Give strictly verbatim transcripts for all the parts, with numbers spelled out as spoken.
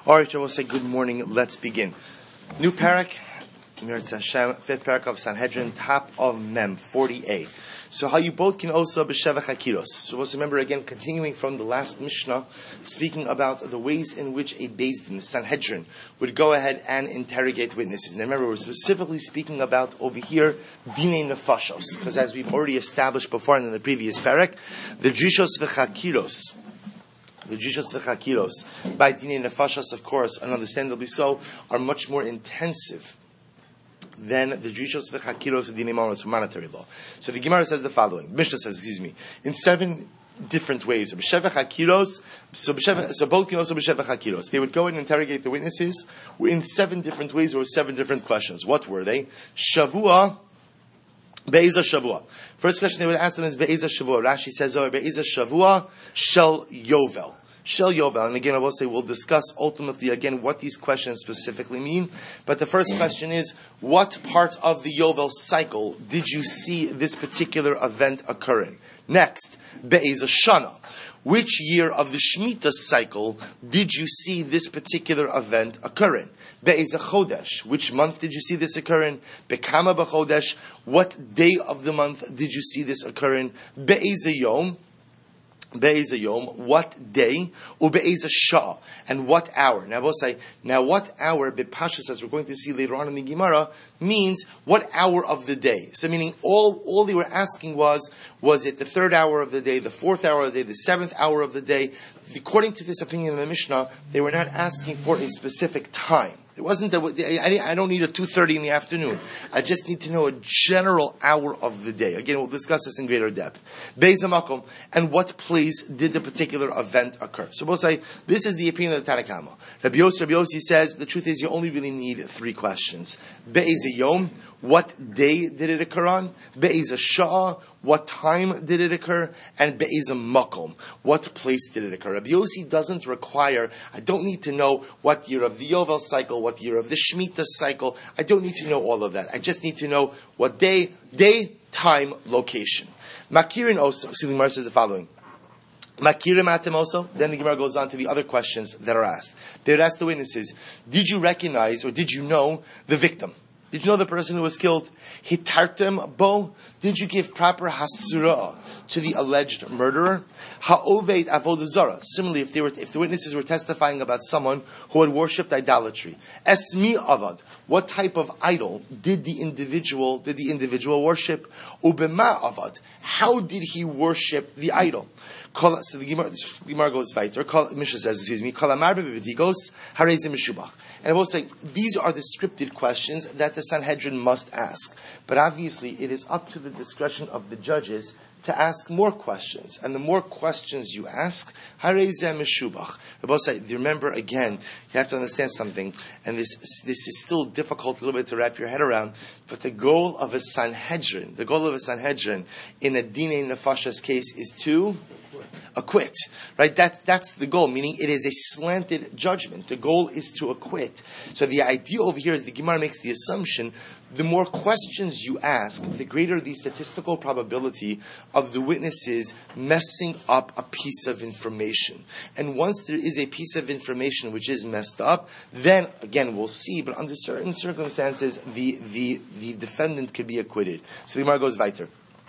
All right, I will say good morning. Let's begin. New parak, fifth parak of Sanhedrin, top of Mem, forty A. So how you both can also b'shevach hakiros. So we'll remember again, continuing from the last Mishnah, speaking about the ways in which a Beis Din, the Sanhedrin, would go ahead and interrogate witnesses. And remember, we're specifically speaking about over here dinei nefashos, because as we've already established before in the previous parak, the drishos v'chakiros. The drishos v'chakiros by dinei nefashos, of course, and understandably so, are much more intensive than the drishos v'chakiros of dinei mamonos for monetary law. So the Gemara says the following. Mishnah says, excuse me, in seven different ways. B'shevach hakiros, so so both can also b'shevach hakiros. They would go and interrogate the witnesses in seven different ways or seven different questions. What were they? Shavua. Be'eza Shavua. First question they would ask them is Be'eza Shavua. Rashi says, oh, Be'eza Shavua Shel Yovel. Shel Yovel. And again, I will say we'll discuss ultimately again what these questions specifically mean. But the first question is, what part of the Yovel cycle did you see this particular event occurring? Next, Be'eza Shana. Which year of the Shemitah cycle did you see this particular event occurring? Be'eza Chodesh. Which month did you see this occurring? Bekama b'Chodesh. What day of the month did you see this occurring? Be'eza Yom. Be'eza Yom. What day? U'be'eza Shah. And what hour? Now we'll say, now what hour, B'Pashas, as we're going to see later on in the Gemara, means what hour of the day. So meaning all, all they were asking was, was it the third hour of the day, the fourth hour of the day, the seventh hour of the day? According to this opinion of the Mishnah, they were not asking for a specific time. It wasn't that I don't need a two thirty in the afternoon. I just need to know a general hour of the day. Again, we'll discuss this in greater depth. Be'ez makom, and what place did the particular event occur? So we'll say this is the opinion of the Tanna Kama. Rabbi Yossi, Rabbi Yossi says the truth is you only really need three questions. Be'ez yom, what day did it occur on? Be'ez shah, what time did it occur? And be'ez makom, what place did it occur? Rabbi Yossi doesn't require. I don't need to know what year of the Yovel cycle, what year of the Shemitah cycle. I don't need to know all of that. I just need to know what day, day, time, location. Makirin also, so the Gemara says the following. Makirim atem also. Then the Gemara goes on to the other questions that are asked. They would ask the witnesses, did you recognize or did you know the victim? Did you know the person who was killed? Hitartem bo? Did you give proper hasura to the alleged murderer? Ha'oved avodah zara. Similarly, if they were, if the witnesses were testifying about someone who had worshipped idolatry, esmi avad. What type of idol did the individual did the individual worship? Ubema avad. How did he worship the idol? So the Gemara, the Gemara goes weiter. Mishnah says, excuse me, Kalamar bevidigos harezim meshubach. And I will say, these are the scripted questions that the Sanhedrin must ask. But obviously, it is up to the discretion of the judges to ask more questions. And the more questions you ask, harezeh meshubach. I will say, remember again, you have to understand something, and this this is still difficult a little bit to wrap your head around, but the goal of a Sanhedrin, the goal of a Sanhedrin in a dinei nefashos case is to acquit, right? That, that's the goal, meaning it is a slanted judgment. The goal is to acquit. So the idea over here is the Gemara makes the assumption, the more questions you ask, the greater the statistical probability of the witnesses messing up a piece of information. And once there is a piece of information which is messed up, then, again, we'll see, but under certain circumstances, the, the, the defendant could be acquitted. So the Gemara goes weiter.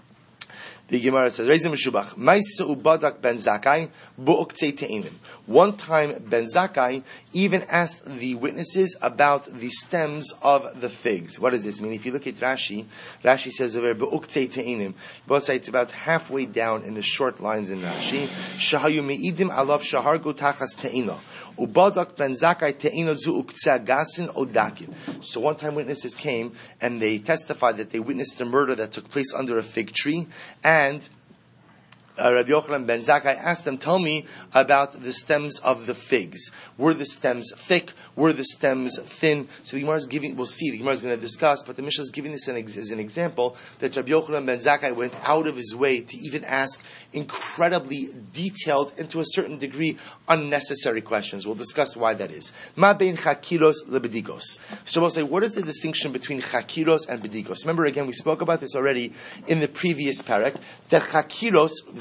The Gemara says, "Reizim meshubach, ma'isa ubadak ben Zakkai bu'uktei te'inim." One time, Ben Zakkai even asked the witnesses about the stems of the figs. What does this mean? If you look at Rashi, Rashi says over bu'uktei te'inim. Both say it's about halfway down in the short lines in Rashi. Shahayu me'idim alav shahargu tachas te'ina. Ubadak ben Zakkai te'ina zu uktzeh gasin odakin. So one time witnesses came and they testified that they witnessed a murder that took place under a fig tree. And Uh, Rabbi Yochanan ben Zakkai asked them, tell me about the stems of the figs. Were the stems thick? Were the stems thin? So the Gemara is giving, we'll see, the Gemara is going to discuss, but the Mishnah is giving this an ex- as an example that Rabbi Yochanan ben Zakkai went out of his way to even ask incredibly detailed and to a certain degree unnecessary questions. We'll discuss why that is. Ma bein chakiros lebedigos. So we'll say, what is the distinction between chakiros and bedigos? Remember again, we spoke about this already in the previous parak, that chakiros,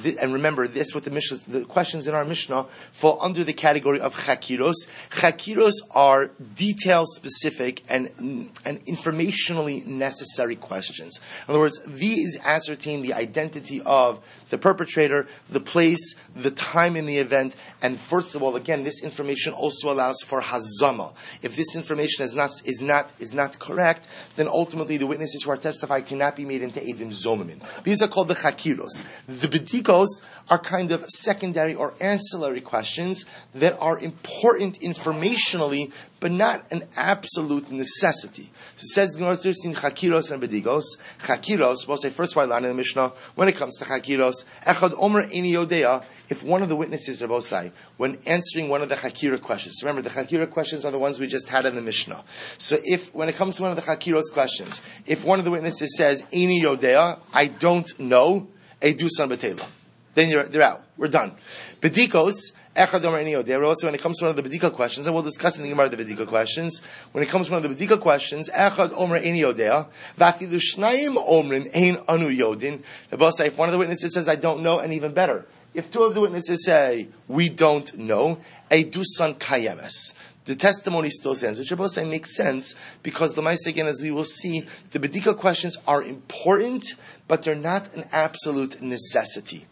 th- and remember this with the Mishnah, the questions in our Mishnah fall under the category of chakiros. Chakiros are detail specific and, and informationally necessary questions. In other words, these ascertain the identity of the perpetrator, the place, the time in the event, and first of all, again, this information also allows for hazama. If this information is not is not is not correct, then ultimately the witnesses who are testified cannot be made into edim zomimin. These are called the chakiros. The bedikos are kind of secondary or ancillary questions that are important informationally, but not an absolute necessity. So it says the Gemara in chakiros and bedikos. Chakiros, we'll say first white line in the Mishnah, when it comes to chakiros, echad omer ini yodea, if one of the witnesses, Rabbosai, when answering one of the Chakira questions, remember the Chakira questions are the ones we just had in the Mishnah. So if, when it comes to one of the Chakiros questions, if one of the witnesses says, Eini Yodea, I don't know, Eidusan Betela, then you're, they're out. We're done. Bedikos, Echad Omer Eini Yodea, also when it comes to one of the Bedika questions, and we'll discuss in the Gemara the Bedika questions, when it comes to one of the Bedika questions, Echad Omer Eini Yodea, Vafilu Shnayim Omrim Ein Anu Yodin, Rabbosai, if one of the witnesses says, I don't know, and even better, if two of the witnesses say, we don't know, Eidusan Kayemes. The testimony still stands, which both say makes sense, because the Maisa, again, as we will see, the Bedika questions are important, but they're not an absolute necessity.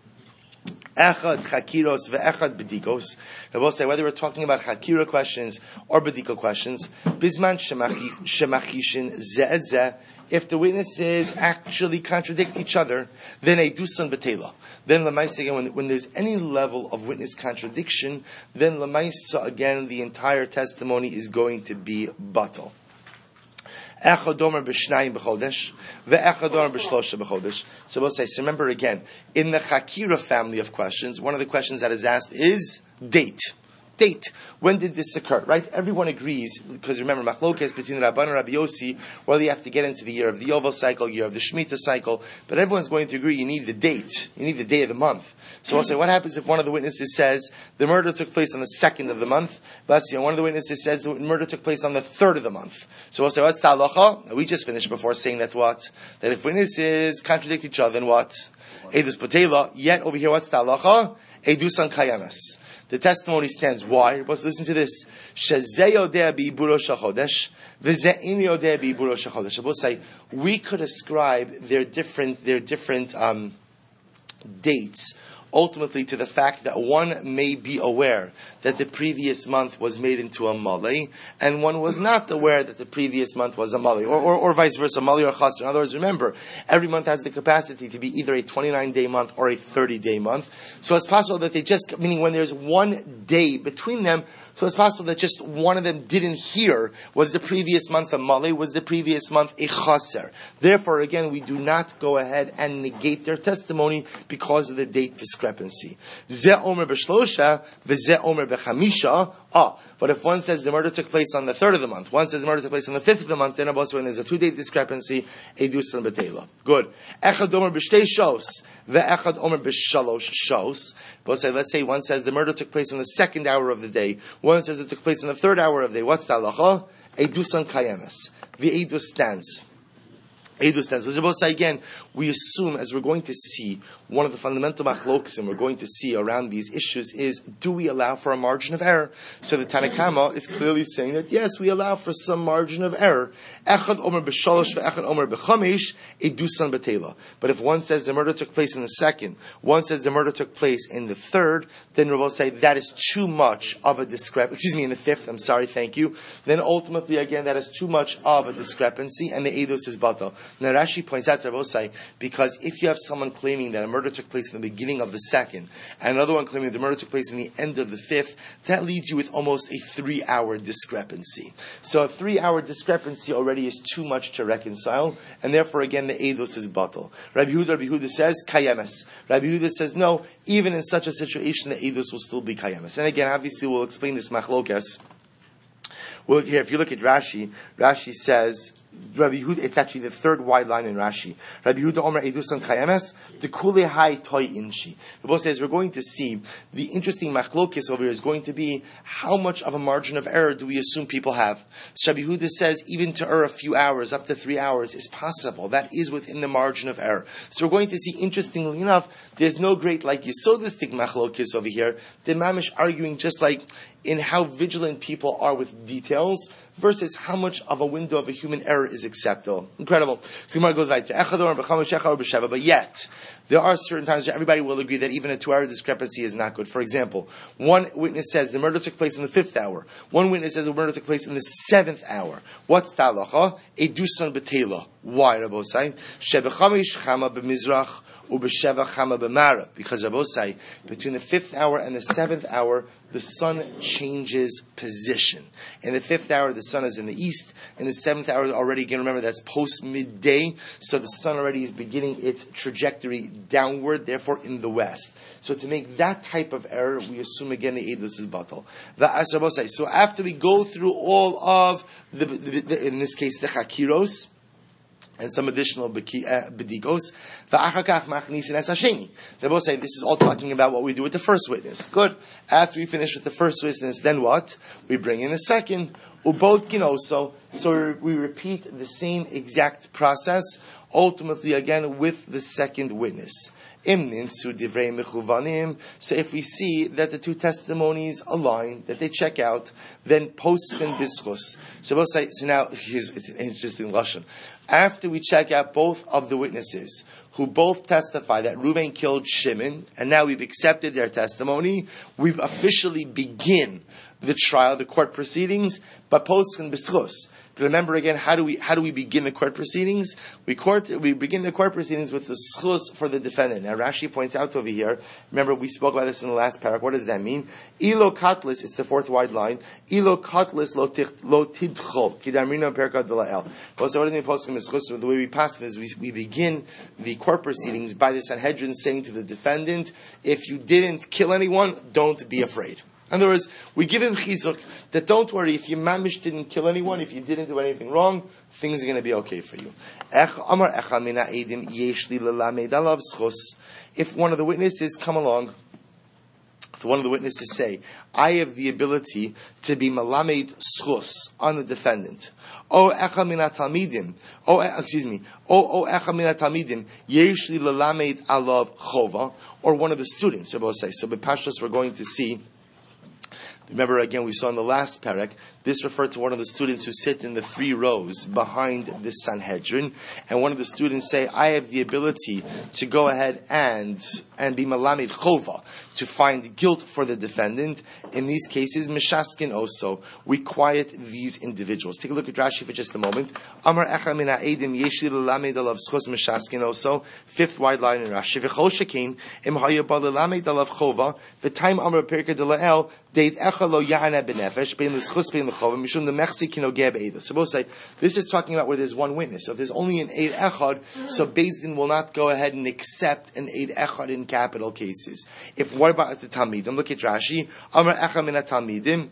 Echad Chakiros ve'echad Bedikos. We'll say whether we're talking about Chakira questions or Bedika questions, Bisman Shemachishin Ze'ezeh, if the witnesses actually contradict each other, then a dusan betela. Then lamaisa again, when, when there's any level of witness contradiction, then lamaisa again, the entire testimony is going to be batal. Echadomer b'shnayim b'chodesh, ve'echadomer b'shlosha b'chodesh. So we'll say, so remember again, in the Chakira family of questions, one of the questions that is asked is date. Date. When did this occur? Right? Everyone agrees, because remember, machlokes between Rabban and Rabbi Yossi, whether you have to get into the year of the Yovel cycle, year of the Shemitah cycle, but everyone's going to agree you need the date. You need the day of the month. So we'll say, what happens if one of the witnesses says the murder took place on the second of the month? Bless you. One of the witnesses says the murder took place on the third of the month. So we'll say, what's the halacha? We just finished before saying that what? That if witnesses contradict each other, then what? Edus patela. Yet over here, what's the halacha? Edusan kayamas. The testimony stands. Why? Let's listen to this. We'll say we could ascribe their different their different um, dates ultimately to the fact that one may be aware that the previous month was made into a malay, and one was not aware that the previous month was a malay, or, or, or vice versa, malay or chasr. In other words, remember, every month has the capacity to be either a twenty-nine day month or a thirty day month. So it's possible that they just, meaning when there's one day between them, so it's possible that just one of them didn't hear, was the previous month a malay, was the previous month a chasr. Therefore, again, we do not go ahead and negate their testimony because of the date discrepancy. Ze omer b'shlosha, v'ze omer b'chamisha. Ah, but if one says the murder took place on the third of the month, one says the murder took place on the fifth of the month, then also when there's a two-day discrepancy, edusan b'teila. Good. Echad omer b'shtei shos, ve'echad omer b'shalosh shos. Both say, let's say one says the murder took place on the second hour of the day, one says it took place on the third hour of the day. What's the halacha? Edusan kayemes. The edus stands. Edus stands. Let's both say again, we assume, as we're going to see, one of the fundamental machloksim we're going to see around these issues is, do we allow for a margin of error? So the Tanakama is clearly saying that yes, we allow for some margin of error. Echad omer b'shalosh ve'echad omer b'chamesh, edusan b'teila. But if one says the murder took place in the second, one says the murder took place in the third, then we will say that is too much of a discrepancy. Excuse me, in the fifth. I'm sorry, thank you. Then ultimately, again, that is too much of a discrepancy, and the edus is batal. Now Rashi points out to Rabosai, because if you have someone claiming that a murder took place in the beginning of the second, and another one claiming the murder took place in the end of the fifth, that leaves you with almost a three-hour discrepancy. So a three-hour discrepancy already is too much to reconcile, and therefore, again, the edus is batal. Rabbi Yehuda, Rabbi Yehuda says, kayemes. Rabbi Yehuda says, no, even in such a situation, the edus will still be kayemes. And again, obviously, we'll explain this machlokes. Well, here, if you look at Rashi, Rashi says, Rabbi Yehuda, it's actually the third wide line in Rashi. Rabbi Yehuda Omer Edusan Kayemes, the Kule Hai Toy Inshi. The Bible says we're going to see the interesting machlokis over here is going to be how much of a margin of error do we assume people have. So Rabbi Yehuda says even to err a few hours, up to three hours, is possible. That is within the margin of error. So we're going to see, interestingly enough, there's no great like Yesodistic machlokis over here. The Mamish arguing just like in how vigilant people are with details versus how much of a window of a human error is acceptable. Incredible. So Gemara goes right to but yet, there are certain times where everybody will agree that even a two-hour discrepancy is not good. For example, one witness says the murder took place in the fifth hour. One witness says the murder took place in the seventh hour. What's talacha? Edusan betela. Why, Rabbosai? Shebechamish chama b'mizrach u'b'sheva chama b'marav. Because Rabbosai, between the fifth hour and the seventh hour, the sun changes position. In the fifth hour, the sun is in the east. In the seventh hour, already, again, remember, that's post-midday. So the sun already is beginning its trajectory downward, therefore in the west. So to make that type of error, we assume, again, the Eidus is batal. So after we go through all of, the, the, the in this case, the Chakiros, and some additional bedikos. They both say this is all talking about what we do with the first witness. Good. After we finish with the first witness, then what? We bring in the second. Ubot also. So we repeat the same exact process, ultimately again with the second witness. So if we see that the two testimonies align, that they check out, then posken bischus. So we'll say, so now, here's, it's an interesting lashon. After we check out both of the witnesses, who both testify that Reuven killed Shimon, and now we've accepted their testimony, we officially begin the trial, the court proceedings, but posken bischus. Remember again, how do we how do we begin the court proceedings? We court we begin the court proceedings with the schus for the defendant. Now Rashi points out over here. Remember, we spoke about this in the last parak. What does that mean? Ilo katlis. It's the fourth wide line. Ilo katlis lo tidchol kidamrina perka delael. Also, what do they post in the schus? The way we pass it is we, we begin the court proceedings by the Sanhedrin saying to the defendant, "If you didn't kill anyone, don't be afraid." In other words, we give him chizuk that don't worry, if your mamish didn't kill anyone, if you didn't do anything wrong, things are going to be okay for you. If one of the witnesses come along, if one of the witnesses say, I have the ability to be malamed schus on the defendant. Oh, echa min talmidim. Oh, excuse me. Oh, oh, echa min talmidim. Yeshli lelamed alav chova, or one of the students. Both say. So, b'pashtos, we're going to see. Remember, again, we saw in the last parak, this referred to one of the students who sit in the three rows behind the Sanhedrin, and one of the students say, I have the ability to go ahead and and be malamid chova, to find guilt for the defendant. In these cases, mishaskin also, we quiet these individuals. Take a look at Rashi for just a moment. Amar echa min ha'edim yeshli lelamed alav schos mishaskin also, fifth wide line in Rashi. V'chol shekin, im haya ba lelamed alav chova, v'taim amar perka de la'el, deit echa lo ya'ana b'nefesh, bein l'schos bein l'chova, mishum the mechsi kino geb eidah. So both say, this is talking about where there's one witness. So if there's only an eid echad, so Beis Din will not go ahead and accept an eid echad in capital cases. If what about the Talmidim? Look at Rashi. Amar echa min Talmidim.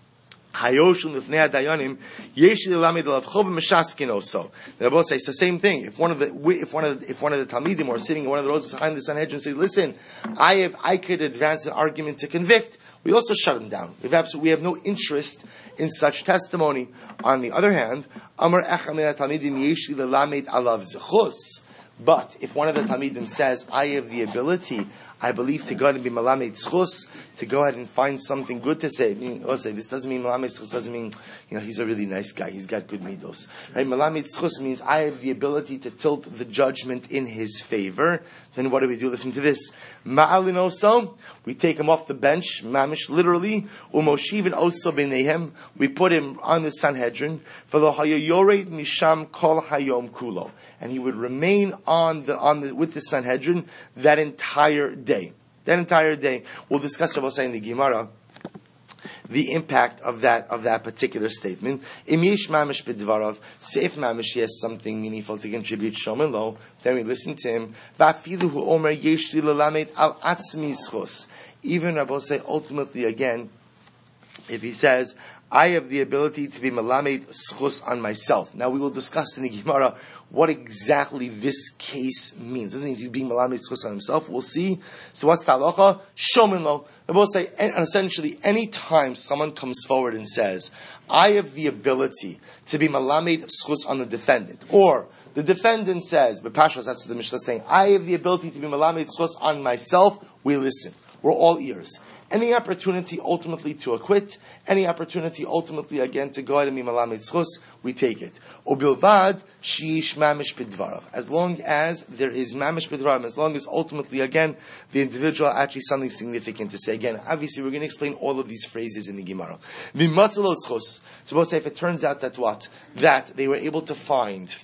Hayoshun lifnei dayanim yesh lilamed alav chov mishaskin also. They both say it's the same thing. If one of the if one of the, if one of the Talmidim or sitting in one of the rows behind the Sanhedrin says, "Listen, I have I could advance an argument to convict," we also shut him down. We have we have no interest in such testimony. On the other hand, Amar echa min Talmidim yesh lilamed alav zechus. But if one of the Talmidim says, I have the ability, I believe, to go ahead and be malamed schus, to go ahead and find something good to say. Also, this doesn't mean malamed schus doesn't mean, you know, he's a really nice guy, he's got good midos. Right? Malamed schus means I have the ability to tilt the judgment in his favor. Then what do we do? Listen to this. Ma'alin also, we take him off the bench, mamish, literally, umoshivin also b'neihem, we put him on the Sanhedrin, v'lo hayoyoret misham kol hayom kulo. And he would remain on the on the with the Sanhedrin that entire day. That entire day. We'll discuss, I will say in the Gemara, the impact of that of that particular statement. Im yesh mamish b'dvarav, say if mamish has something meaningful to contribute, shomen lo, then we listen to him. Va'afilu hu omer yesh li lelamed al atzmi schos. Even I will say ultimately again, if he says, I have the ability to be melamed schus on myself. Now we will discuss in the Gemara what exactly this case means. Doesn't mean he's being melamed schus on himself. We'll see. So what's the halacha? Shomin lo. I will say, and essentially, any time someone comes forward and says, I have the ability to be melamed schus on the defendant, or the defendant says, but Pashas, that's what the Mishnah is saying, I have the ability to be melamed schus on myself, we listen. We're all ears. Any opportunity ultimately to acquit, any opportunity ultimately again to go ahead and be malamed schus, we take it. Ubilvad shiish mamish bidvarav. As long as there is mamish bidvarav, as long as ultimately again the individual actually something significant to say. Again, obviously we're going to explain all of these phrases in the Gemara. V'matzalo schus. Suppose say if it turns out that what that they were able to find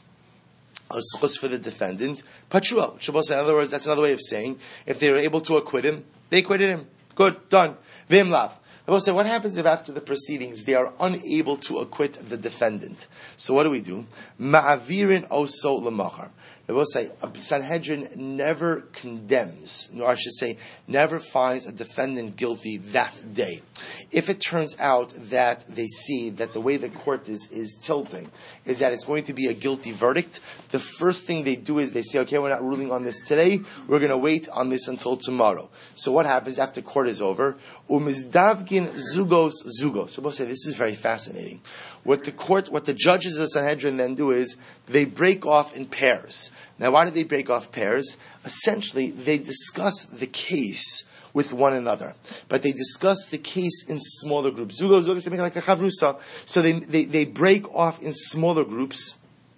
a schus for the defendant, patrua. Suppose say in other words that's another way of saying if they were able to acquit him, they acquitted him. Good, done. Vimlav. I will say, what happens if after the proceedings they are unable to acquit the defendant? So what do we do? Ma'avirin oso lemachar. I will say, a Sanhedrin never condemns, or I should say, never finds a defendant guilty that day. If it turns out that they see that the way the court is, is tilting is that it's going to be a guilty verdict, the first thing they do is they say, okay, we're not ruling on this today, we're going to wait on this until tomorrow. So what happens after court is over? Umizdavgin zugos zugos. So we'll say, this is very fascinating. What the court, what the judges of the Sanhedrin then do is they break off in pairs. Now, why do they break off pairs? Essentially, they discuss the case with one another, but they discuss the case in smaller groups. Zugos, zugos, they make like a chavrusa. So they, they they break off in smaller groups.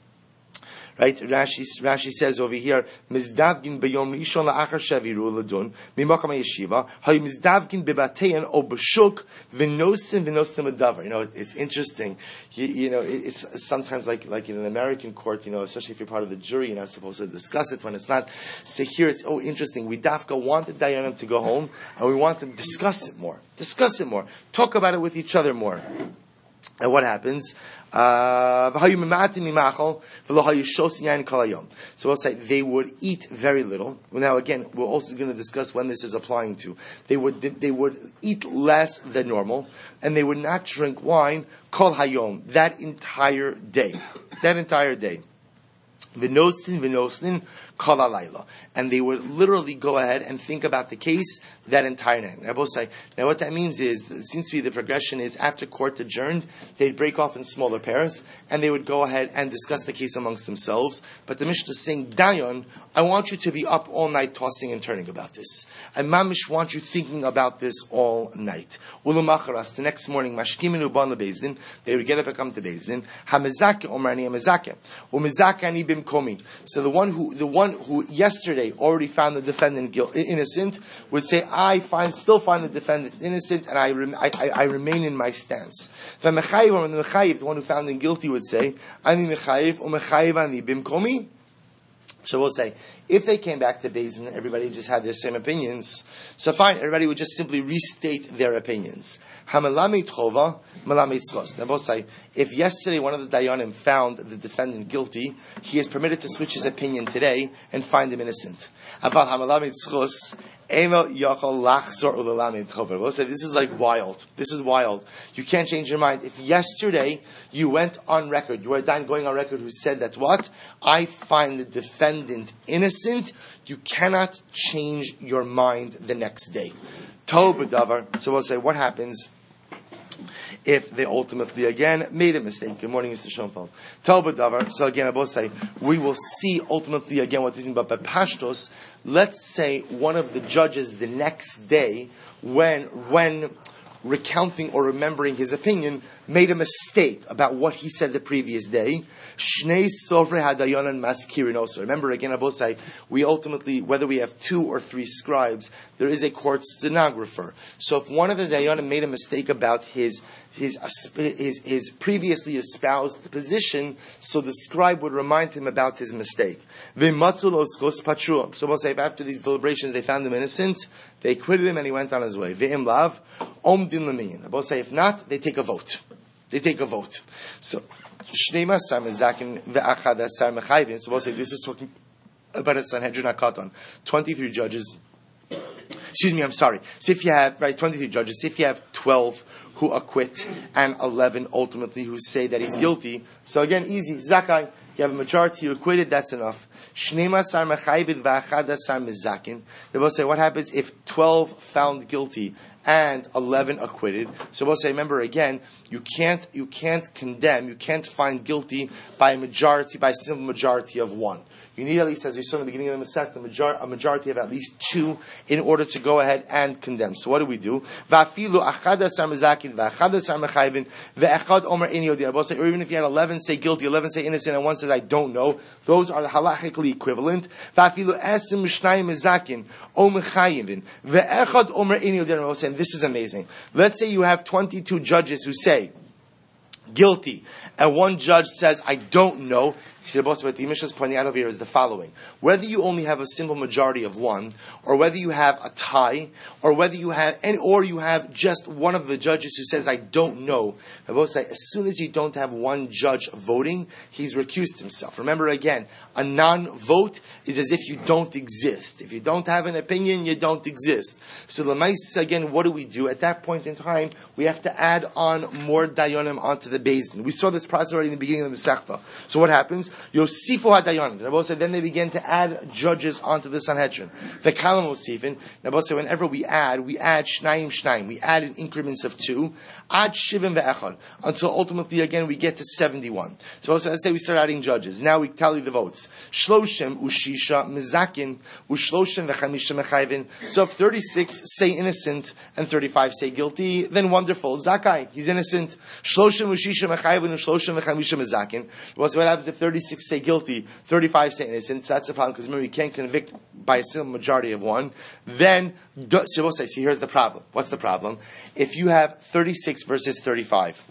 Right? Rashi, Rashi says over here, Mizdavgin b'yom rishon la'achar shaviru l'dun mimakam yeshiva hay mizdavgin bebatein o b'shuk v'nosim v'nosim adavar. You know, it's interesting. You, you know, it's sometimes like like in an American court. You know, especially if you're part of the jury, you're not supposed to discuss it when it's not. So here it's oh interesting. We dafka want the dayanim to go home, and we want them to discuss it more, discuss it more, talk about it with each other more. And what happens? Uh, so we'll say they would eat very little. Well, now again, we're also going to discuss when this is applying to. They would they would eat less than normal, and they would not drink wine kol hayom that entire day. That entire day. V'nosin v'nosin kol halayla, and they would literally go ahead and think about the case that entire night. I both say now what that means is it seems to be the progression is after court adjourned, they'd break off in smaller pairs and they would go ahead and discuss the case amongst themselves. But the Mishnah is saying, Dayan, I want you to be up all night tossing and turning about this. I mamish want you thinking about this all night. Ulumacharas, the next morning, mashkimin uban lebezdin, they would get up and come to Bezdin. Hamezake omarani hamezake, umezake ani bimkomi. So the one who the one who yesterday already found the defendant guilt, innocent would say, I find still find the defendant innocent, and I, rem, I, I, I remain in my stance. The one who found him guilty would say, Ani mechayiv umechayiv ani bimkomi. So we'll say, if they came back to Beis Din and everybody just had their same opinions, so fine, everybody would just simply restate their opinions. Hamalamit chova, malamit schos. Now we'll say, if yesterday one of the Dayanim found the defendant guilty, he is permitted to switch his opinion today and find him innocent. Aval hamalamit schos, We'll say this is like wild. This is wild. You can't change your mind. If yesterday you went on record, you were going on record who said that what? I find the defendant innocent, you cannot change your mind the next day. So we'll say what happens if they ultimately, again, made a mistake. Good morning, Mister Schoenfeld. Davar. So again, I will say, we will see ultimately, again, what they think about. But Pashtos, let's say one of the judges the next day, when, when recounting or remembering his opinion, made a mistake about what he said the previous day. Shnei Sovre Hadayonan Maskirin also. Remember, again, I will say, we ultimately, whether we have two or three scribes, there is a court stenographer. So if one of the Dayanim made a mistake about his His, his his previously espoused position, so the scribe would remind him about his mistake. So we'll say if after these deliberations they found him innocent, they acquitted him and he went on his way. We'll say if not, they take a vote. They take a vote. So so we'll say this is talking about a Sanhedrin HaKatan. twenty-three judges. Excuse me, I'm sorry. So if you have, right, twenty-three judges, if you have twelve who acquit, and eleven ultimately who say that he's guilty. So again, easy. Zakai, you have a majority who acquitted, that's enough. Shnemasar mechayvin v'achadasar mizakin. They will say, what happens if twelve found guilty and eleven acquitted? So we'll say, remember again, you can't, you can't condemn, you can't find guilty by a majority, by a simple majority of one. You need at least, as we saw in the beginning of the Masech, a, major, a majority of at least two in order to go ahead and condemn. So what do we do? Or even if you had eleven say guilty, eleven say innocent, and one says I don't know, those are halachically equivalent. And this is amazing. Let's say you have twenty-two judges who say guilty, and one judge says I don't know. What the Mishnah is pointing out over here is the following. Whether you only have a simple majority of one, or whether you have a tie, or whether you have, and or you have just one of the judges who says, I don't know, I will say, as soon as you don't have one judge voting, he's recused himself. Remember again, a non-vote is as if you don't exist. If you don't have an opinion, you don't exist. So the mice, again, what do we do? At that point in time, we have to add on more dayanim onto the Beis Din. We saw this process already in the beginning of the Masechta. So what happens? Yosifu hadayanim. The Rebbe said then they begin to add judges onto the Sanhedrin. The Kalam Osifin. The Rebbe said whenever we add, we add shnayim shnayim. We add in increments of two. Ad shivim ve'echad. Until ultimately again we get to seventy-one. So let's say we start adding judges. Now we tally the votes. Shloshim ushisha mizakin ushloshim vechamisha mechayvin. So if thirty-six say innocent and thirty-five say guilty, then wonderful. Zakai, he's innocent. Shloshim ushisha mechayvin ushloshim vechamisha mizakin. What happens if thirty-six say guilty, thirty-five say innocent? So that's the problem because remember you can't convict by a simple majority of one. Then so we'll say, so here's the problem. What's the problem? If you have thirty-six versus thirty-five,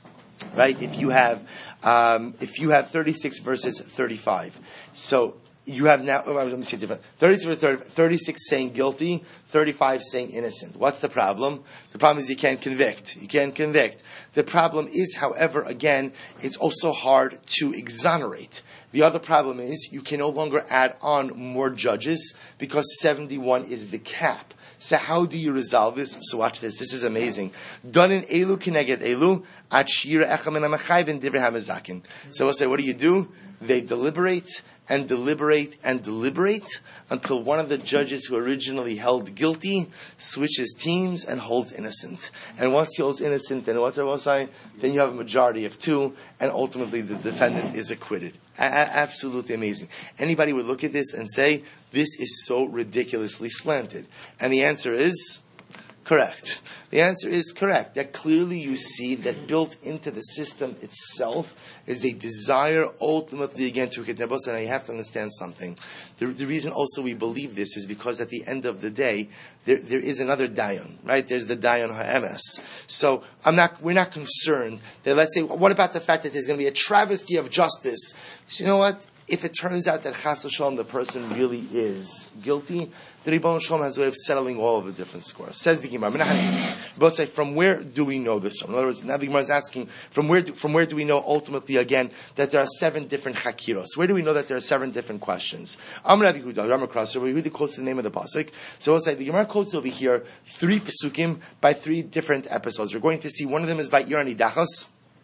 right? If you have um, if you have thirty-six versus thirty-five, so you have now. Oh, let me say it different. thirty-six, thirty-six saying guilty, thirty-five saying innocent. What's the problem? The problem is you can't convict. You can't convict. The problem is, however, again, it's also hard to exonerate. The other problem is you can no longer add on more judges because seventy-one is the cap. So how do you resolve this? So watch this. This is amazing. Done in elu kineged elu at shira echem en hamachayvin divrei hamazakin. So we'll say, what do you do? They deliberate and deliberate and deliberate until one of the judges who originally held guilty switches teams and holds innocent. And once he holds innocent, then what I will say, then you have a majority of two, and ultimately the defendant is acquitted. A- absolutely amazing. Anybody would look at this and say, this is so ridiculously slanted. And the answer is correct. The answer is correct. That clearly you see that built into the system itself is a desire ultimately again to get nebos. And you have to understand something. The, the reason also we believe this is because at the end of the day, there, there is another dayan, right? There's the dayan ha'emes. So I'm not, we're not concerned that, let's say, what about the fact that there's going to be a travesty of justice? So you know what? If it turns out that chas v'shalom the person really is guilty, the Ribbon Shalom has a way of settling all of the different scores. Says the Gemara. Both say, from where do we know this from? In other words, now the Gemara is asking, from where do, from where do we know ultimately again that there are seven different chakiros? Where do we know that there are seven different questions? Amr Rav Yehuda, Ramah Krasser, Rav Yehuda quotes the name of the pasuk. So we'll say the Gemara quotes over here three pesukim by three different episodes. We're going to see one of them is by Iran Idachos,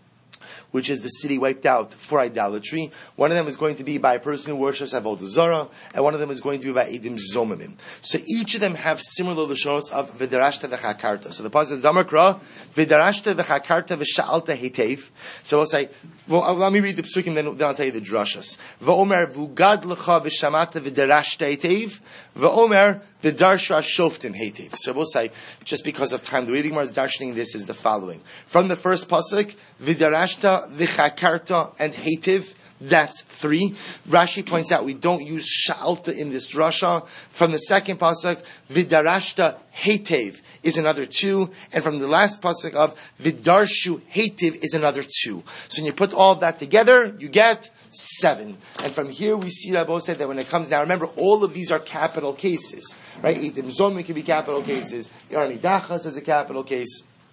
which is the city wiped out for idolatry. One of them is going to be by a person who worships Avodah Zarah, and one of them is going to be by Edim Zomimim. So each of them have similar lashonos of V'darashta v'chakarta. So the pasuk of Damakra, V'darashta v'chakarta v'sha'alta hetev. So we'll say, well, let me read the psukim, then, then I'll tell you the drashas. V'omer v'ugad l'cha v'shamata v'darashta hetev. V'omer v'darsha shoftim hetev. So we'll say, just because of time, the way the Gemara is darshaning this is the following. From the first pasuk, V'darashta v'chakarta and hetev, that's three. Rashi points out we don't use sha'alta in this drasha. From the second pasuk, V'darashta hetev is another two. And from the last pasuk of V'darshu hetev is another two. So when you put all of that together, you get seven. And from here we see Rabbi said that when it comes down, remember all of these are capital cases, right? Edim Zomi can be capital cases. Yarni Dachas is a capital case.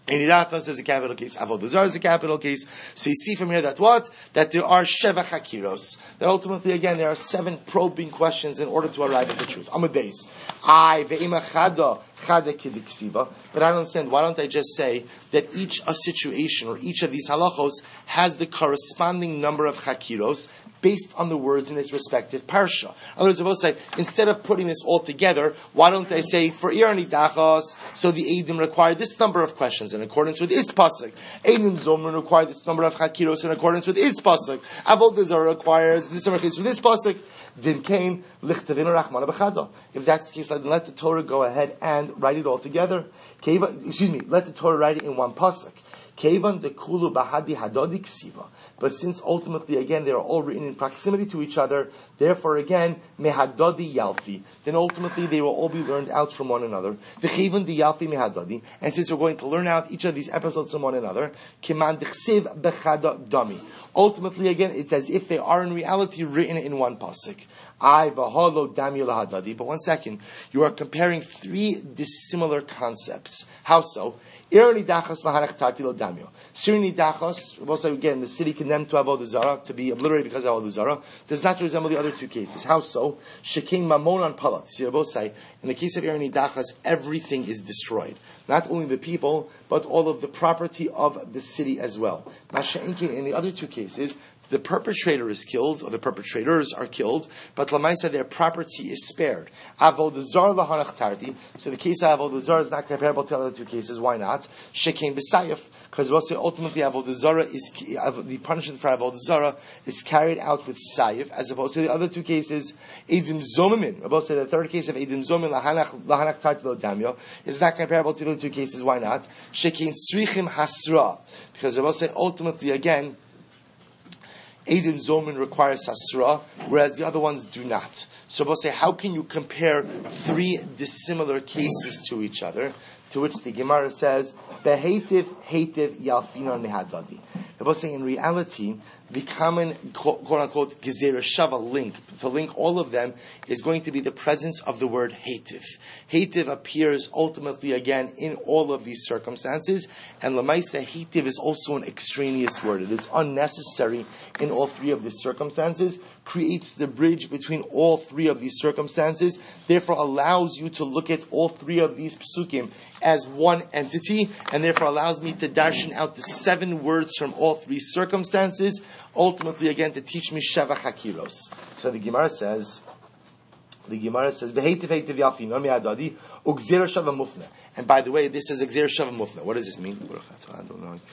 Einidachas is a capital case. Avodah Zarah is a capital case. So you see from here that what? That there are Sheva Chakiros. That ultimately, again, there are seven probing questions in order to arrive at the truth. Amadeus. I ve'ima chada chada kidiksiva. But I don't understand. Why don't I just say that each a situation or each of these halachos has the corresponding number of Chakiros based on the words in its respective parsha. In other words, I will say, instead of putting this all together, why don't I say, for Ir Nidachos, so the Eidim require this number of questions in accordance with its pasuk. Eidim Zomer require this number of Chakiros in accordance with its pasuk. Avodah Zarah requires this number of Chakiros with this pasuk. Then came Lichtavin Rachmana B'chada. If that's the case, then let the Torah go ahead and write it all together. Keva, excuse me, let the Torah write it in one pasuk. Kevan the Kulu Bahadi Hadodi Ksiva. But since ultimately, again, they are all written in proximity to each other, therefore, again, Mehadodi Yalfi. Then ultimately, they will all be learned out from one another. V'chevan di Yalfi Mehadodi. And since we're going to learn out each of these episodes from one another, Kiman Dechsev Bechada Dami. Ultimately, again, it's as if they are in reality written in one pasuk. I v'halo dami lahadadi. But one second, you are comparing three dissimilar concepts. How so? Ir nidachos lahanach tarti lo damio. Sir nidachos, we'll say again, the city condemned to avodah zarah, to be obliterated because of avodah zarah, does not resemble the other two cases. How so? Shekein mamon on palat. See, we'll say, in the case of Ir nidachos, everything is destroyed. Not only the people, but all of the property of the city as well. Masha'inkin, in the other two cases, the perpetrator is killed, or the perpetrators are killed, but Lamaisa, their property is spared. Avodah Zarah lahanach tarti. So the case of Avodah Zarah is not comparable to the other two cases. Why not? Shekein b'sayif. Because we'll say ultimately Avodah Zarah is, the punishment for Avodah Zarah is carried out with sayif, as opposed to the other two cases, Eidim Zomimin. We'll say the third case of Eidim Zomin lahanach tarti lo damyo is not comparable to the other two cases. Why not? Shekein srichim hasra. Because we'll say ultimately again, Eidim Zomin requires Hasra, whereas the other ones do not. So we'll say, how can you compare three dissimilar cases to each other? To which the Gemara says, Behetiv, Hetiv, Yalfinon Mehadadi. We'll say, in reality, the common, quote-unquote, Gezerah Shava link, to link all of them, is going to be the presence of the word Hetiv. Hetiv appears ultimately again in all of these circumstances, and Lamaisa Hetiv is also an extraneous word. It is unnecessary in all three of these circumstances, creates the bridge between all three of these circumstances, therefore allows you to look at all three of these psukim as one entity, and therefore allows me to darshan out the seven words from all three circumstances, ultimately again to teach me Sheva Chakiros. So the Gemara says, the Gemara says, V'heitiv heitiv yalfi, non mi'adadi, u'gzera Sheva Mufna. And by the way, this is Gzera Sheva Mufna. What does this mean? I don't know.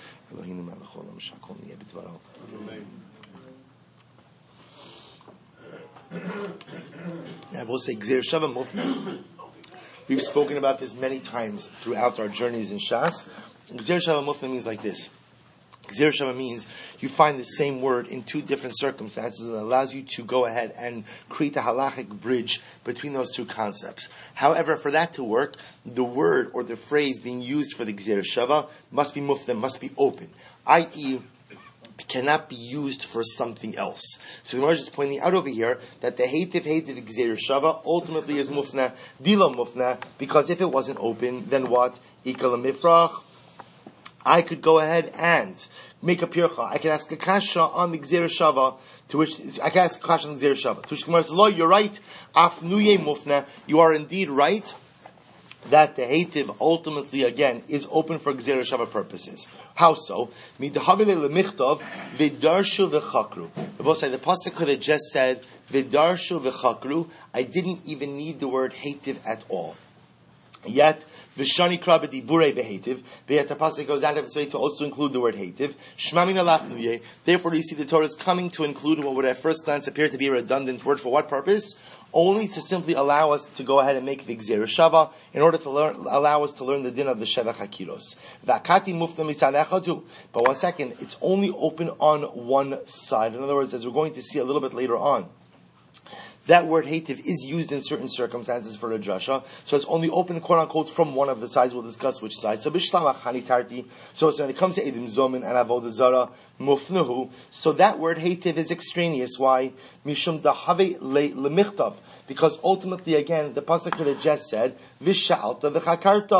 I will say Gzera Sheva Mufna. We've spoken about this many times throughout our journeys in Shas. Gzera Sheva Mufna means like this. Gzera Sheva means you find the same word in two different circumstances, and it allows you to go ahead and create a halachic bridge between those two concepts. However, for that to work, the word or the phrase being used for the Gzera Sheva must be mufna, must be open, that is, cannot be used for something else. So the Gemara is just pointing out over here that the heitiv heitiv Gzera Sheva ultimately is mufna, dila mufna, because if it wasn't open, then what? Ikal mifrach. I could go ahead and make a pircha. I can ask a kasha on the Gzera Sheva, to which I can ask a kasha on the Gzera Sheva. To which the Gemara says, "Lo, you're right. Afnuye mufna. You are indeed right that the heitiv ultimately again is open for Gzera Sheva purposes." How so? Midahavile lemichtov v'darshu v'chakru. The pasuk could have just said v'darshu v'chakru. I didn't even need the word heitiv at all. Yet, v'shani krabedi burei behetiv. Yet the pasuk goes out of its way to also include the word heitiv. Shmamina lafnuye. Therefore, you see the Torah is coming to include what would at first glance appear to be a redundant word. For what purpose? Only to simply allow us to go ahead and make the Gzera Sheva in order to learn, allow us to learn the din of the Sheva Chakiros. V'akati mufna mitzad. But one second, it's only open on one side. In other words, as we're going to see a little bit later on, that word heitiv is used in certain circumstances for a drasha, so it's only open, quote unquote, from one of the sides. We'll discuss which side. So bishlamach hanitarti. So when it comes to Eidim Zomin and Avodah Zarah mufnuhu, so that word heitiv is extraneous. Why? Mishum dahave lemichtav. Because ultimately, again, the pasuk could have just said visha'alta v'chakarta.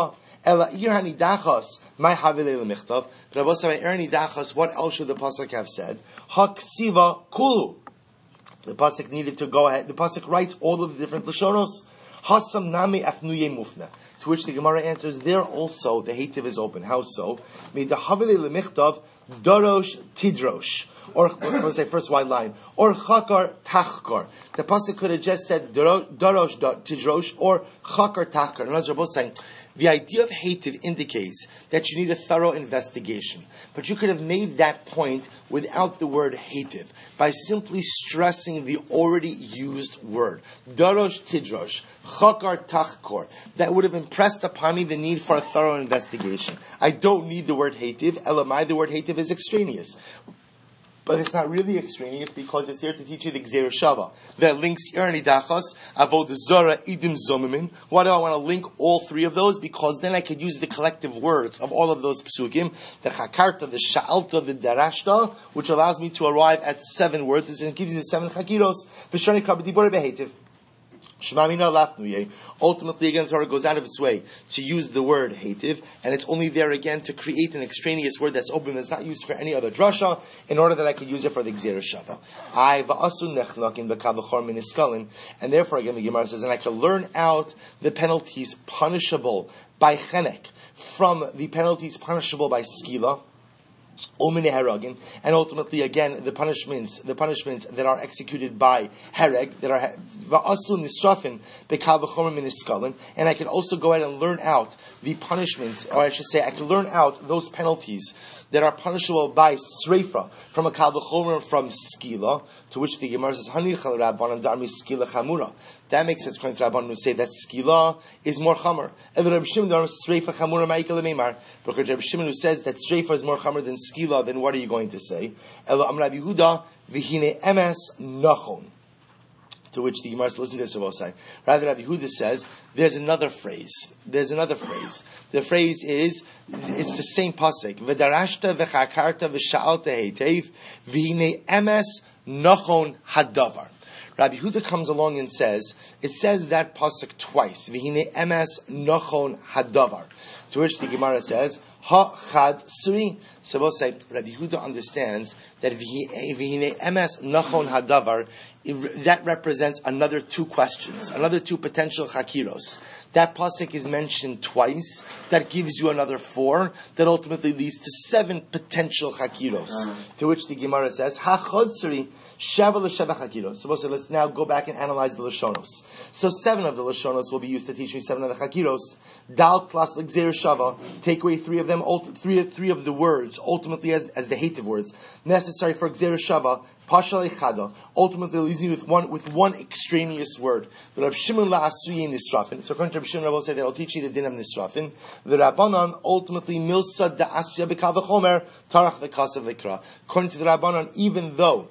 Ela irani dachas my havile lemichtav. But Rabbi say irani dachas. What else should the pasuk have said? Haksiva kulu. The pasuk needed to go ahead. The pasuk writes all of the different lashonos. Hasam nami afnuye mufna. To which the Gemara answers, there also the hativ is open. How so? Made the havile lemichtav darosh tidrosh. Or let's say first white line. Or chakar tachkar. The pasuk could have just said darosh tidrosh or chakar tachkar. And as Rabbi was saying, the idea of hativ indicates that you need a thorough investigation. But you could have made that point without the word hativ, by simply stressing the already used word. Darosh tidrosh, chakar tachkor. That would have impressed upon me the need for a thorough investigation. I don't need the word hativ. Elamai, the word hativ is extraneous. But it's not really extraneous because it's here to teach you the Gzeir Shava that links Irani Dachas, Avod Zara, Idim Zomimin. Why do I want to link all three of those? Because then I could use the collective words of all of those psukim, the Chakarta, the Sha'alta, the Darashta, which allows me to arrive at seven words, and it gives you the seven Chakiros. V'shani Krabedibore Behetiv. Ultimately, again, the Torah goes out of its way to use the word hativ, and it's only there again to create an extraneous word that's open, that's not used for any other drasha, in order that I could use it for the Gzeir Shava. I va'asu nechlakin b'kavachor miniskalin, and therefore, again, the Gemara says, and I can learn out the penalties punishable by chenek from the penalties punishable by skila. And ultimately, again, the punishments, the punishments that are executed by hereg, that are va'asu nisrafin bekal v'chomer miniskalin, and I can also go ahead and learn out the punishments, or I should say, I can learn out those penalties that are punishable by sreifa from a kal v'chomer from skila. To which the Gemara says, "Hanichal Rabbanan darmi skila chamura." That makes sense according to Rabbanan who say that skila is more chamer. And the Rabbi Shimon darmi sreifa chamura ma'ikal meimar. But Rabbi Shimon who says that sreifa is more chamer than skila, then what are you going to say? Elo Amar Yehuda v'hine emes nachon. To which the Gemara says, listen to this, Rabbi. Rather, Rabbi Yehuda says there's another phrase. There's another phrase. The phrase is it's the same pasuk. V'darashta v'chakarta v'sha'alta heitev v'hine emes nachon hadavar. Rabbi Yehuda comes along and says, it says that pasuk twice. V'hine emes nachon hadavar. To which the Gemara says, ha chad suri. So we'll say, Rabbi Yehuda understands that v'hine emes nachon hadavar, that represents another two questions, another two potential chakiros. That pasuk is mentioned twice. That gives you another four. That ultimately leads to seven potential chakiros. Uh-huh. To which the Gemara says, ha chad suri. Sheva l'sheva chakiros. So we'll say, let's now go back and analyze the lashonos. So seven of the lashonos will be used to teach me seven of the chakiros. Dal plus l'gzeir shava. Take away three of them. Three, three of the words, ultimately as, as the hative words necessary for gzeir shava. Pasha lechada. Ultimately leaves you with one with one extraneous word. The Rab Shimon la'asuyin nisrafin. So according to Rab Shimon, Rab will say that I'll teach you the din of nisrafin. The Rabbanan ultimately milsa da'asya b'kal v'chomer tarach v'kasav v'kra. According to the Rabbanan, even though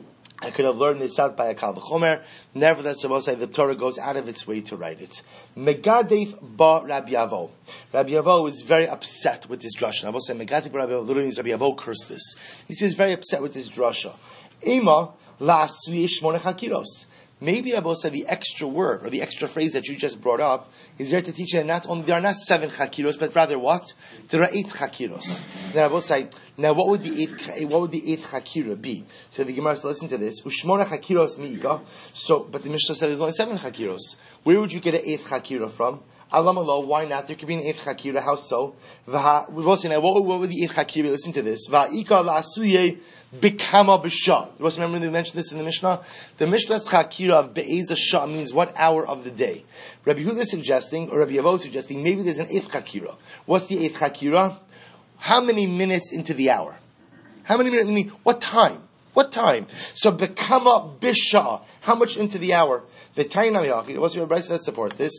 I could have learned this out by a kal v'chomer, nevertheless, I will say the Torah goes out of its way to write it. Megadef ba Rabbi Yavo. Rabbi Yavo was very upset with this drasha. I will say Megadef ba Rabbi Yavo literally means Rabbi Yavo cursed this. He was very upset with this drasha. Ema la asuye shmona chakiros. Maybe Rabbi said the extra word or the extra phrase that you just brought up is there to teach you that not only there are not seven chakiros, but rather what? There are eight chakiros. Then Rabbi said, now what would the eighth what would the eighth chakira be? So the Gemara says, listen to this. Ushmona chakiros miika. So, but the Mishnah said there's only seven chakiros. Where would you get an eighth chakira from? Alam Allah, why not? There could be an eighth chakira. How so? We've also now what, what would the eighth chakira? Listen to this. Va'ika la'asuye bikama b'shah. You also remember they mentioned this in the Mishnah. The Mishnah's chakira of be'eza shah means what hour of the day. Rabbi Yehuda is suggesting, or Rabbi Yavo is suggesting, maybe there's an eighth chakira. What's the eighth chakira? How many minutes into the hour? How many minutes? I mean, what time? What time? So bekama b'shah. How much into the hour? V'tayna miyachid. What's your Brisa that supports this?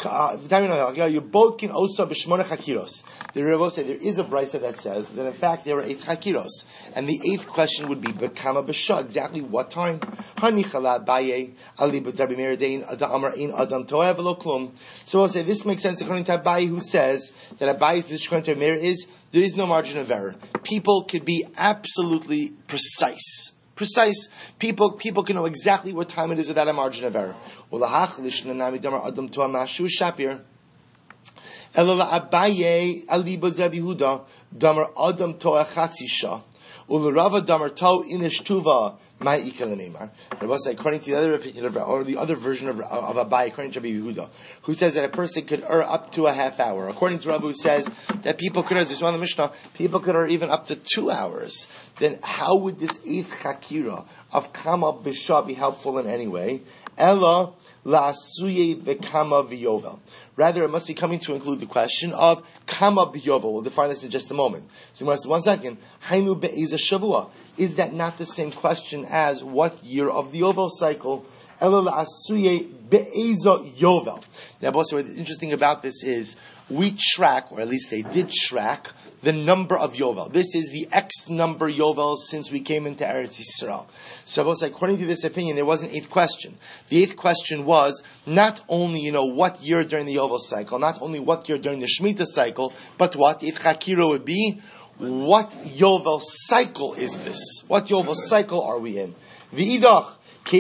You both can also b'shmona chakiros. The Rebbe say there is a brisa that says that in fact there are eight chakiros, and the eighth question would be bekama b'shah. Exactly what time? Hanichala baye ali b'drabi meridain adam amar in adam toev v'lo klum. So we'll say this makes sense according to Abaye, who says that Abaye's position according to Meir is there is no margin of error. People could be absolutely precise. Precise. People people can know exactly what time it is without a margin of error. Elala Abaye Alibaz Rabbi Huda Damar Adam Toa Chatzisha Ularava Damar Tau Inish Tuva My Ikalanema. According to the other opinion of, or the other version of, of Abaye, according to Rabbi Yehuda, who says that a person could err up to a half hour. According to Rabbi, who says that people could err, as we saw in the Mishnah, people could err even up to two hours. Then how would this eighth chakira of Kama Bisha be helpful in any way? Ella la'asuye v'kama v'yovel. Rather, it must be coming to include the question of Kama b'yovel. We'll define this in just a moment. So, one second. Hainu be'eza shavua. Is that not the same question as what year of the Yovel cycle? Ella la'asuye be'eza yovel. Now, what's interesting about this is we track, or at least they did track, the number of Yovel. This is the X number Yovel since we came into Eretz Yisrael. So, according to this opinion, there was an eighth question. The eighth question was not only, you know, what year during the Yovel cycle, not only what year during the Shemitah cycle, but what? The eighth Chakira would be, what Yovel cycle is this? What Yovel cycle are we in? V'idach. But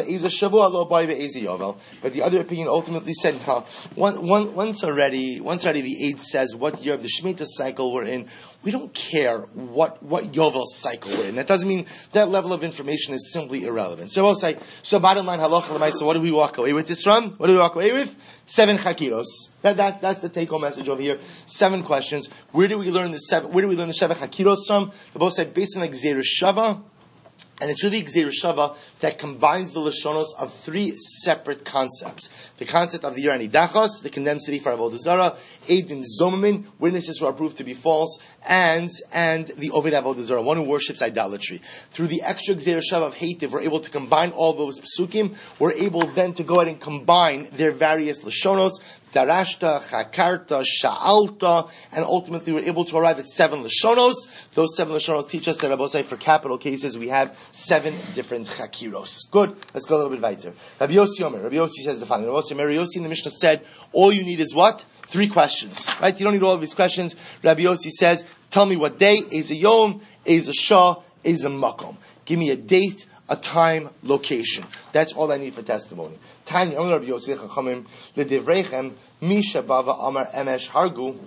the other opinion ultimately said, no, one, one, once already, once already the aid says what year of the Shemitah cycle we're in, we don't care what, what Yovel cycle we're in. That doesn't mean that level of information is simply irrelevant. So we'll say, so bottom line, halacha l'maisa, what do we walk away with this from? What do we walk away with? Seven chakiros. That, that, that's the take-home message over here. Seven questions. Where do we learn the seven, where do we learn the seven chakiros from? They both say, based on like Gzeirah Shava. And it's really Gzeirah Shava that combines the Lashonos of three separate concepts. The concept of the Yer Nidachos, the condemned city for Avodah Zarah, Eidim Zomamin, witnesses who are proved to be false, and and the Oved Avodah Zarah, one who worships idolatry. Through the extra Gzeirah Shava of Heitiv, we're able to combine all those psukim. We're able then to go ahead and combine their various Lashonos, Darashta, Chakarta, Sha'alta, and ultimately we're able to arrive at seven Lashonos. Those seven Lashonos teach us that, Rabbi, for capital cases, we have seven different Chakiros. Good. Let's go a little bit weiter. Rabbi Yossi Omer. Rabbi Yossi says the following. Rabbi Yossi, Rabbi Yossi in the Mishnah said, all you need is what? Three questions. Right? You don't need all of these questions. Rabbi Yossi says, tell me what day, is a yom, is a shah, is a makom. Give me a date, a time, location. That's all I need for testimony. Tanya, Rabbi Yossi Chachamim, L'divreichem, Misha Bava Amar Emesh Hargu.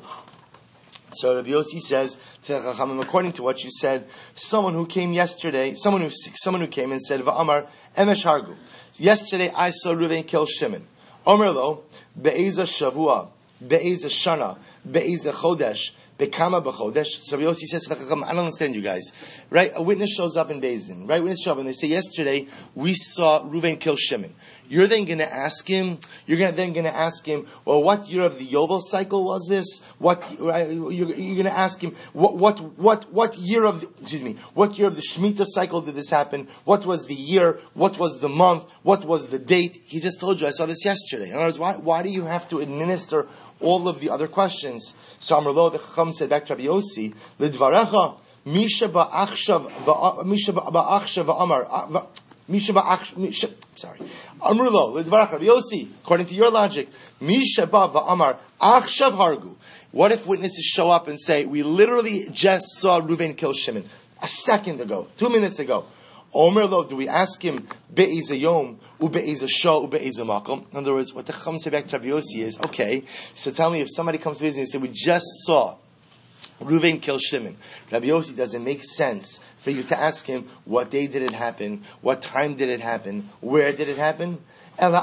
So Rabbi Yossi says to Chachamim, according to what you said, someone who came yesterday, someone who someone who came and said, Va'amar Emesh Hargu. Yesterday I saw Reuven kill Shimon. Omer lo, Be'eza Shavua, Be'eza Shana, Be'eza Chodesh, Bekama b'chodesh. So Rabbi Yossi says, I don't understand you guys. Right? A witness shows up in Beis Din. Right? Witness shows up and they say, yesterday we saw Reuven kill Shimon. You're then going to ask him, you're gonna, then going to ask him, well, what year of the Yovel cycle was this? What, right, you're, you're going to ask him, what, what, what, what year of the, excuse me, what year of the Shemitah cycle did this happen? What was the year? What was the month? What was the date? He just told you, I saw this yesterday. In other words, why, why do you have to administer all of the other questions? So Amrlo, the Chacham said back to Rabbi Yossi, L'dvarecha, Misha ba'achshav, Misha ba'achshav va'amar, Misha ba'achshav, Misha, sorry. Amrlo, L'dvarecha, Rabbi Yossi, according to your logic, Misha ba'amar, achshav hargu. What if witnesses show up and say, we literally just saw Reuven kill Shimon a second ago, two minutes ago? Omer lo, do we ask him be'ez yom u be'ez shah u be'ez makom? In other words, what the Chacham said back to Rabbi Yossi is, okay, so tell me if somebody comes to visit and says, we just saw Reuven kill Shimon. Rabbi Yossi, does it make sense for you to ask him what day did it happen, what time did it happen, where did it happen? But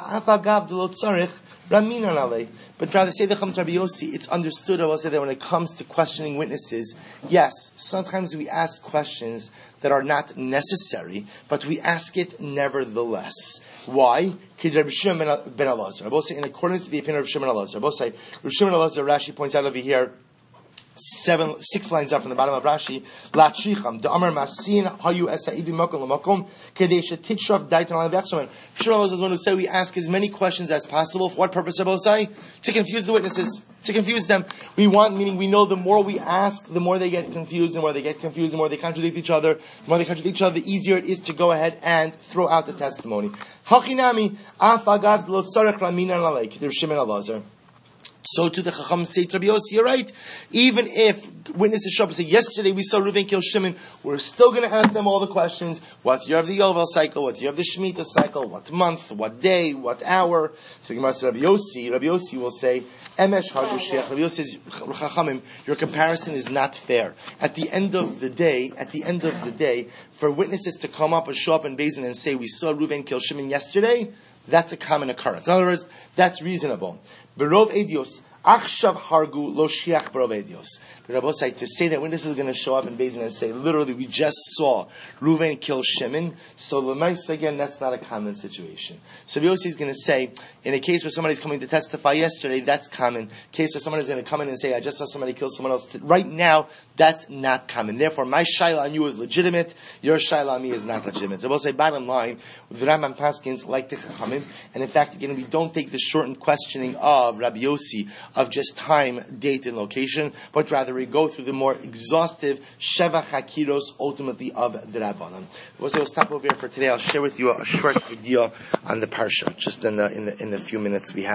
rather say the Chacham to Rabbi Yossi, it's understood, I will say that when it comes to questioning witnesses, yes, sometimes we ask questions that are not necessary, but we ask it nevertheless. Why? Rabbi Shimon ben Elazar. Rabbi say, in accordance to the opinion of Rabbi Shimon ben Elazar. Rabbi say, Rabbi Shimon ben Elazar, Rashi points out over here, seven, six lines up from the bottom of Rashi, La Tricham, the Amar Masin, Hayu Esa Idim Makom Lamakom, Kadesha Titshav Daitan Alam Vechsomen. Shimon is one who said we ask as many questions as possible. For what purpose, Rabbi say? To confuse the witnesses, to confuse them. We want, meaning we know the more we ask, the more they get confused, the more they get confused, the more they contradict each other, the more they contradict each other, the easier it is to go ahead and throw out the testimony. Hachinami, Afagav Lotzarech Ramin Alek, Shimon Elazar. So to the Chacham say to Rabbi Yossi, you're right. Even if witnesses show up and say, yesterday we saw Reuven kill Shimon, we're still going to ask them all the questions. What year of the Yovel cycle? What year of the Shemitah cycle? What month? What day? What hour? So the Gemara says, Rabbi Yossi, Rabbi Yossi will say, Emesh Hargushiach. Rabbi Yossi says, Chachamim, your comparison is not fair. At the end of the day, at the end of the day, for witnesses to come up or show up in Beis Din and say, we saw Reuven kill Shimon yesterday, that's a common occurrence. In other words, that's reasonable. Berov Edios, Achshav Hargu Lo Shiach Berov Edios. The Rabbi say to say that when this is going to show up in Beis Din and say, literally, we just saw Reuven kill Shimon. So L'maisa, again, that's not a common situation. So Rabbi Yossi is going to say, in a case where somebody's coming to testify yesterday, that's common. In a case where somebody's going to come in and say, I just saw somebody kill someone else. Right now, that's not common. Therefore, my shaila on you is legitimate. Your shaila on me is not legitimate. Rabbi say, bottom line, the Rambam Paskins like the Chachamim, and in fact, again, we don't take the shortened questioning of Rabbi Yossi of just time, date, and location, but rather we go through the more exhaustive Sheva Chakiros, ultimately, of the Rabbanan. We'll stop over here for today. I'll share with you a short idea on the Parsha, just in the, in the, in the few minutes we have.